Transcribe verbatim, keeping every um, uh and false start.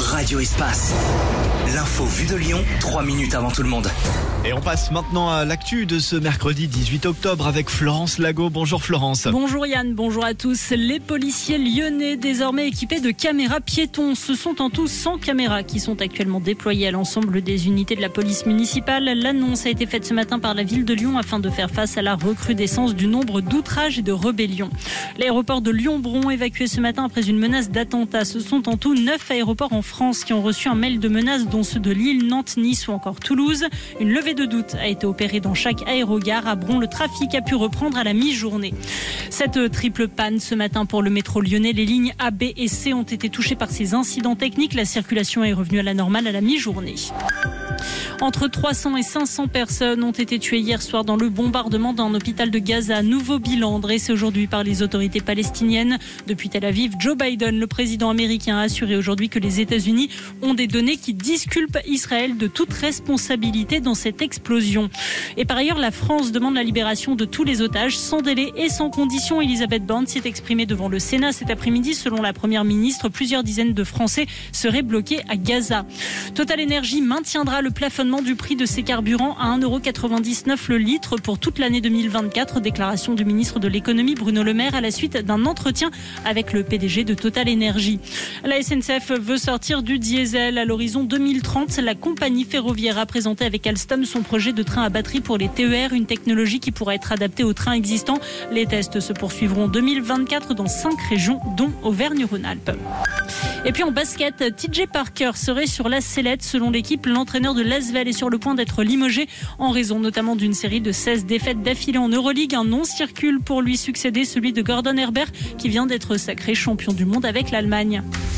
Radio Espace. L'info vue de Lyon, trois minutes avant tout le monde. Et on passe maintenant à l'actu de ce mercredi dix-huit octobre avec Florence Lago. Bonjour Florence. Bonjour Yann, bonjour à tous. Les policiers lyonnais désormais équipés de caméras piétons. Ce sont en tout cent caméras qui sont actuellement déployées à l'ensemble des unités de la police municipale. L'annonce a été faite ce matin par la ville de Lyon afin de faire face à la recrudescence du nombre d'outrages et de rébellions. L'aéroport de Lyon-Bron évacué ce matin après une menace d'attentat. Ce sont en tout neuf aéroports en France qui ont reçu un mail de menace, dont ceux de Lille, Nantes, Nice ou encore Toulouse. Une levée de doute a été opérée dans chaque aérogare. À Bron, le trafic a pu reprendre à la mi-journée. Cette triple panne ce matin pour le métro lyonnais. Les lignes A, B et C ont été touchées par ces incidents techniques. La circulation est revenue à la normale à la mi-journée. Entre trois cents et cinq cents personnes ont été tuées hier soir dans le bombardement d'un hôpital de Gaza. Nouveau bilan dressé aujourd'hui par les autorités palestiniennes. Depuis Tel Aviv, Joe Biden, le président américain, a assuré aujourd'hui que les États-Unis ont des données qui disculpent Israël de toute responsabilité dans cette explosion. Et par ailleurs, la France demande la libération de tous les otages sans délai et sans condition. Elisabeth Borne s'est exprimée devant le Sénat cet après-midi. Selon la première ministre, plusieurs dizaines de Français seraient bloqués à Gaza. Total Energy maintiendra le plafonnement du prix de ses carburants à un euro quatre-vingt-dix-neuf le litre pour toute l'année deux mille vingt-quatre. Déclaration du ministre de l'économie Bruno Le Maire à la suite d'un entretien avec le P D G de Total Energy. La S N C F veut sortir du diesel à l'horizon deux mille trente. La compagnie ferroviaire a présenté avec Alstom son projet de train à batterie pour les T E R, une technologie qui pourra être adaptée aux trains existants. Les tests se poursuivront en deux mille vingt-quatre dans cinq régions, dont Auvergne-Rhône-Alpes. Et puis en basket, T J Parker serait sur la sellette. Selon l'équipe, l'entraîneur de l'Asvel est sur le point d'être limogé en raison notamment d'une série de seize défaites d'affilée en Euroleague. Un nom circule pour lui succéder, celui de Gordon Herbert qui vient d'être sacré champion du monde avec l'Allemagne.